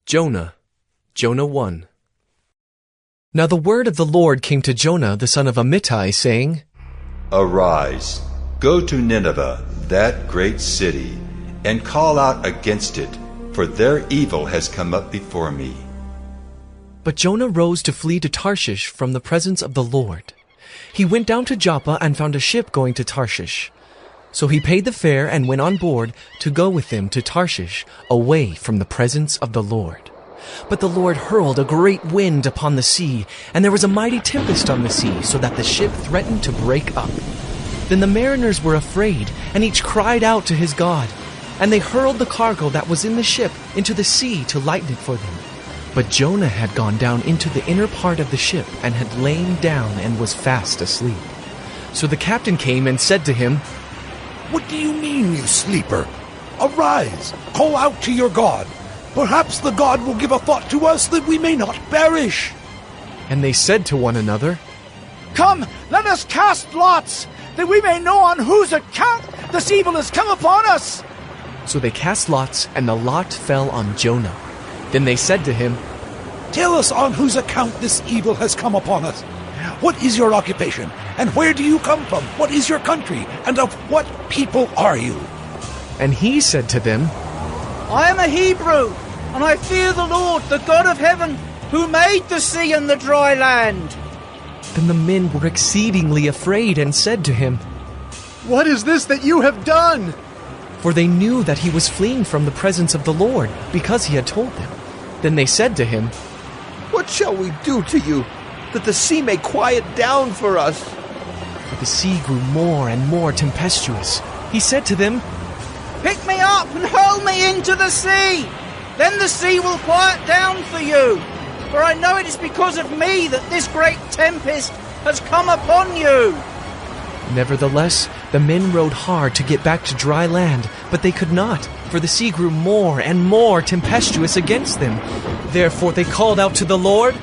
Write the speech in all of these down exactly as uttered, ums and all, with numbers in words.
Jonah, Jonah one. Now the word of the Lord came to Jonah the son of Amittai, saying, Arise, go to Nineveh, that great city, and call out against it, for their evil has come up before me. But Jonah rose to flee to Tarshish from the presence of the Lord. He went down to Joppa and found a ship going to Tarshish. So he paid the fare and went on board to go with them to Tarshish, away from the presence of the Lord. But the Lord hurled a great wind upon the sea, and there was a mighty tempest on the sea, so that the ship threatened to break up. Then the mariners were afraid, and each cried out to his God. And they hurled the cargo that was in the ship into the sea to lighten it for them. But Jonah had gone down into the inner part of the ship, and had lain down and was fast asleep. So the captain came and said to him, What do you mean, you sleeper? Arise, call out to your God. Perhaps the God will give a thought to us that we may not perish. And they said to one another, Come, let us cast lots, that we may know on whose account this evil has come upon us. So they cast lots, and the lot fell on Jonah. Then they said to him, Tell us on whose account this evil has come upon us. What is your occupation, and where do you come from? What is your country, and of what people are you? And he said to them, I am a Hebrew, and I fear the Lord, the God of heaven, who made the sea and the dry land. Then the men were exceedingly afraid and said to him, What is this that you have done? For they knew that he was fleeing from the presence of the Lord, because he had told them. Then they said to him, What shall we do to you, that the sea may quiet down for us? For the sea grew more and more tempestuous. He said to them, Pick me up and hurl me into the sea. Then the sea will quiet down for you. For I know it is because of me that this great tempest has come upon you. Nevertheless, the men rowed hard to get back to dry land, but they could not, for the sea grew more and more tempestuous against them. Therefore they called out to the Lord,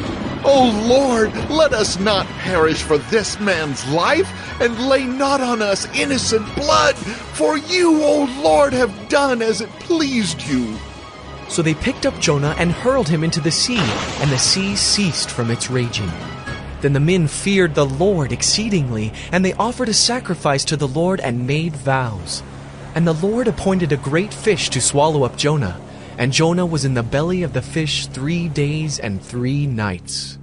O Lord, let us not perish for this man's life, and lay not on us innocent blood, for you, O Lord, have done as it pleased you. So they picked up Jonah and hurled him into the sea, and the sea ceased from its raging. Then the men feared the Lord exceedingly, and they offered a sacrifice to the Lord and made vows. And the Lord appointed a great fish to swallow up Jonah, and Jonah was in the belly of the fish three days and three nights.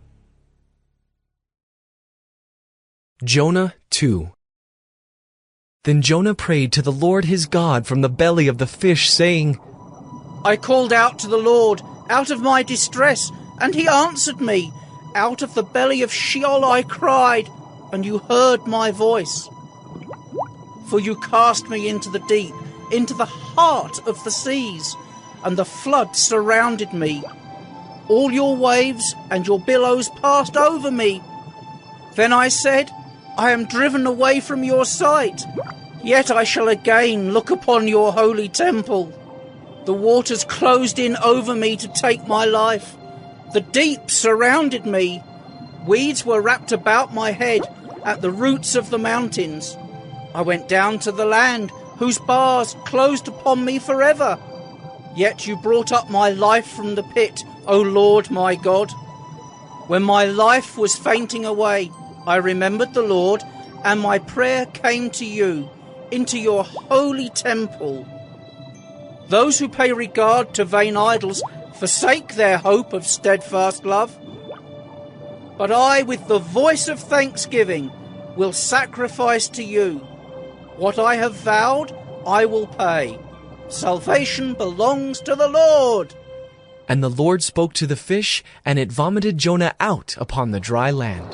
Jonah two. Then Jonah prayed to the Lord his God from the belly of the fish, saying, I called out to the Lord out of my distress, and he answered me. Out of the belly of Sheol I cried, and you heard my voice. For you cast me into the deep, into the heart of the seas, and the flood surrounded me. All your waves and your billows passed over me. Then I said, I am driven away from your sight, yet I shall again look upon your holy temple. The waters closed in over me to take my life. The deep surrounded me. Weeds were wrapped about my head at the roots of the mountains. I went down to the land, whose bars closed upon me forever. Yet you brought up my life from the pit, O Lord my God. When my life was fainting away, I remembered the Lord, and my prayer came to you, into your holy temple. Those who pay regard to vain idols forsake their hope of steadfast love. But I, with the voice of thanksgiving, will sacrifice to you. What I have vowed, I will pay. Salvation belongs to the Lord. And the Lord spoke to the fish, and it vomited Jonah out upon the dry land.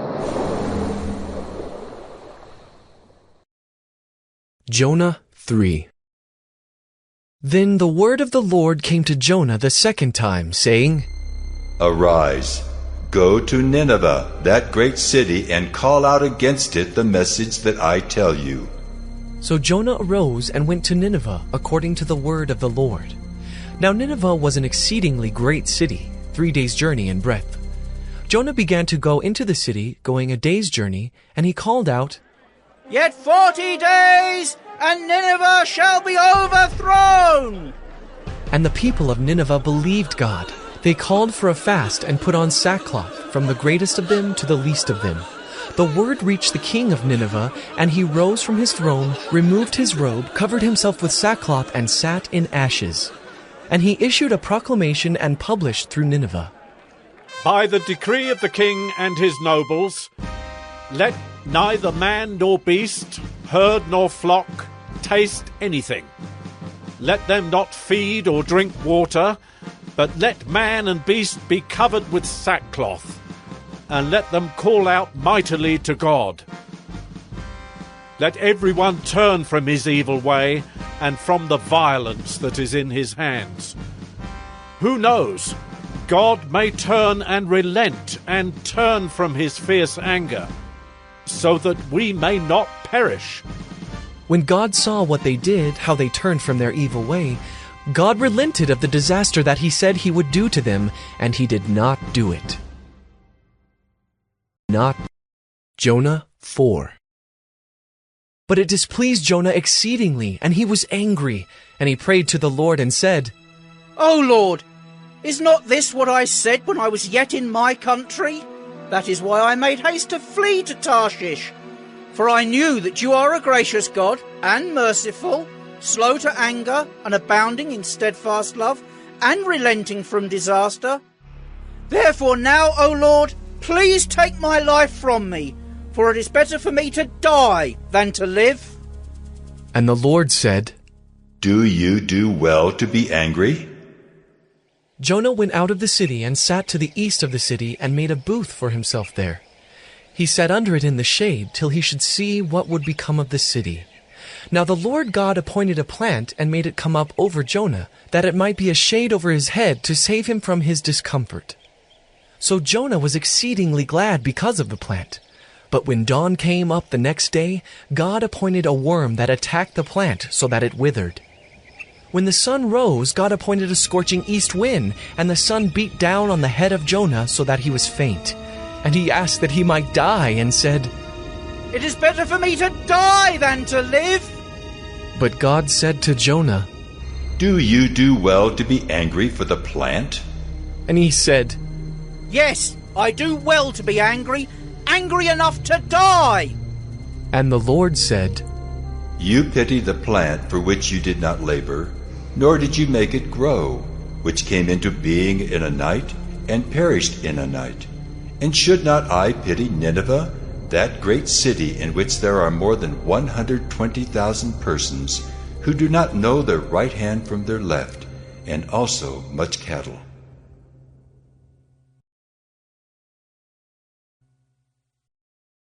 Jonah three. Then the word of the Lord came to Jonah the second time, saying, Arise, go to Nineveh, that great city, and call out against it the message that I tell you. So Jonah arose and went to Nineveh according to the word of the Lord. Now Nineveh was an exceedingly great city, three days' journey in breadth. Jonah began to go into the city, going a day's journey, and he called out, Yet forty days, and Nineveh shall be overthrown. And the people of Nineveh believed God. They called for a fast and put on sackcloth, from the greatest of them to the least of them. The word reached the king of Nineveh, and he rose from his throne, removed his robe, covered himself with sackcloth, and sat in ashes. And he issued a proclamation and published through Nineveh. By the decree of the king and his nobles, let neither man nor beast, herd nor flock, taste anything. Let them not feed or drink water, but let man and beast be covered with sackcloth, and let them call out mightily to God. Let everyone turn from his evil way and from the violence that is in his hands. Who knows? God may turn and relent and turn from his fierce anger, so that we may not perish. When God saw what they did, how they turned from their evil way, God relented of the disaster that he said he would do to them, and he did not do it. Not Jonah four. But it displeased Jonah exceedingly, and he was angry, and he prayed to the Lord and said, O Lord, is not this what I said when I was yet in my country? That is why I made haste to flee to Tarshish. For I knew that you are a gracious God, and merciful, slow to anger, and abounding in steadfast love, and relenting from disaster. Therefore now, O Lord, please take my life from me, for it is better for me to die than to live. And the Lord said, Do you do well to be angry? Jonah went out of the city and sat to the east of the city and made a booth for himself there. He sat under it in the shade till he should see what would become of the city. Now the Lord God appointed a plant and made it come up over Jonah, that it might be a shade over his head to save him from his discomfort. So Jonah was exceedingly glad because of the plant. But when dawn came up the next day, God appointed a worm that attacked the plant so that it withered. When the sun rose, God appointed a scorching east wind, and the sun beat down on the head of Jonah so that he was faint. And he asked that he might die, and said, It is better for me to die than to live. But God said to Jonah, Do you do well to be angry for the plant? And he said, Yes, I do well to be angry, angry enough to die. And the Lord said, You pity the plant for which you did not labor, nor did you make it grow, which came into being in a night, and perished in a night. And should not I pity Nineveh, that great city in which there are more than one hundred twenty thousand persons, who do not know their right hand from their left, and also much cattle?